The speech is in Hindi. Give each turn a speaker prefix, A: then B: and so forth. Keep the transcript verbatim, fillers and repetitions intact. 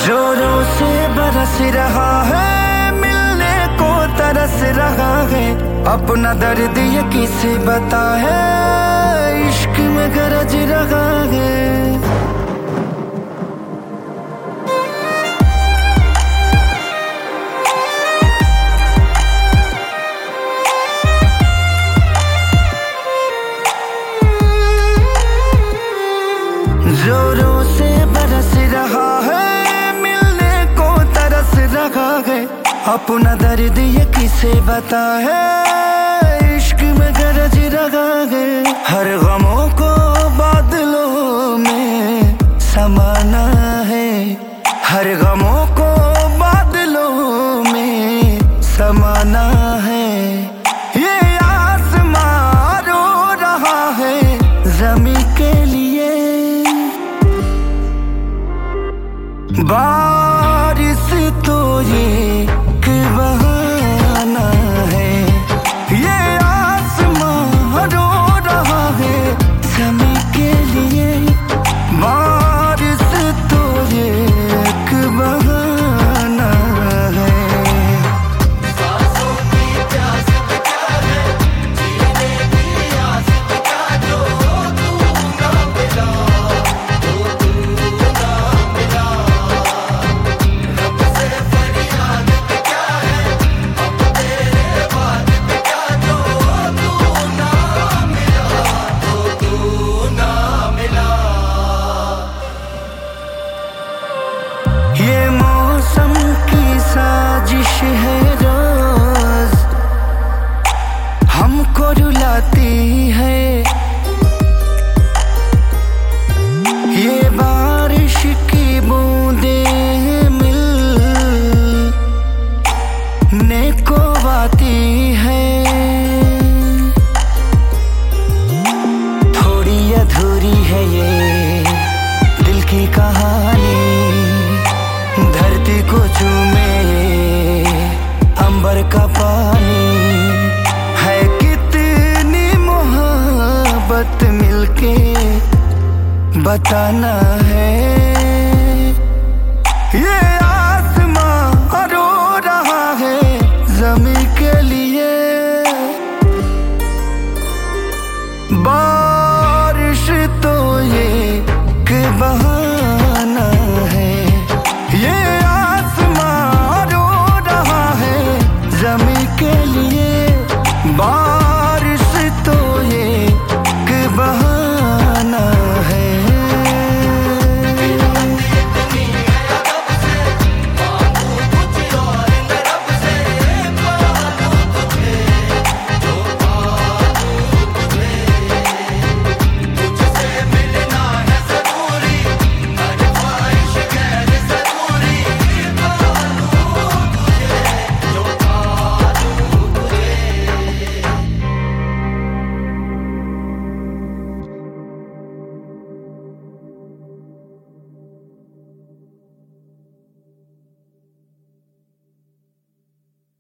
A: जोरों से बरस रहा है, मिलने को तरस रहा है। अपना दर्द ये किसे बताए, इश्क में गरज रहा है। जोरों से बरस रहा है, मिलने को तरस रहा है। अपना दर्द ये किसे बताए, इश्क में गरज रहा है। हर गमों को बादलों में समाना है, हर गमों को बादलों में समाना है। ये आसमां रो रहा है ज़मीं के लिए, बारिश तो ये एक बहाना है। ये आसमां रो रहा है ज़मीं के लिए, बारिश तो ये एक बहाना है।
B: सांसों की प्यास बुझा है, जीने की आस बुझा दो, तू ना मिला तो तू ना मिला। रब से फरियाद क्या है, अब तेरे बाद क्या दो, तू ना मिला तो तू ना मिला।
A: ये मौसम की साजिश है, रोज हमको रुलाती है। ये बारिश की बूंदें मिलने को आती है। थोड़ी अधूरी है ये दिल की कहानी, धरती को चूमे अंबर का पानी। है कितनी मोहब्बत मिलके बताना है। ये आसमां रो रहा है ज़मीं के लिए, बारिश तो ये एक बहाना है। ये आसमां रो रहा है ज़मीं के लिए, बारिश